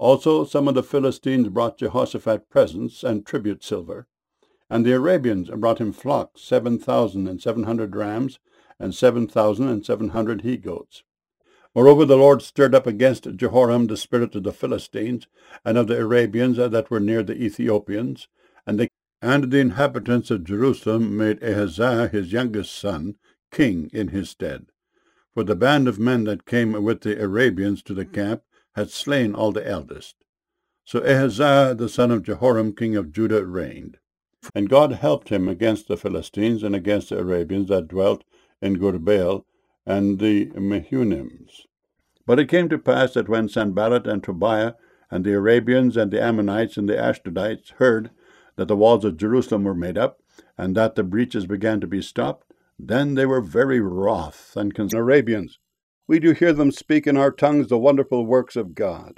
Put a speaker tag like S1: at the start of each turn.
S1: Also some of the Philistines brought Jehoshaphat presents and tribute silver, and the Arabians brought him flocks, 7,700 rams, and 7,700 he-goats. Moreover, the Lord stirred up against Jehoram the spirit of the Philistines, and of the Arabians that were near the Ethiopians, and the inhabitants of Jerusalem made Ahaziah his youngest son king in his stead. For the band of men that came with the Arabians to the camp had slain all the eldest. So Ahaziah the son of Jehoram king of Judah reigned. And God helped him against the Philistines and against the Arabians that dwelt in Gurbaal and the Mehunims. But it came to pass that when Sanballat and Tobiah and the Arabians and the Ammonites and the Ashdodites heard that the walls of Jerusalem were made up, and that the breaches began to be stopped, then they were very wroth and concerned. Arabians, we do hear them speak in our tongues the wonderful works of God.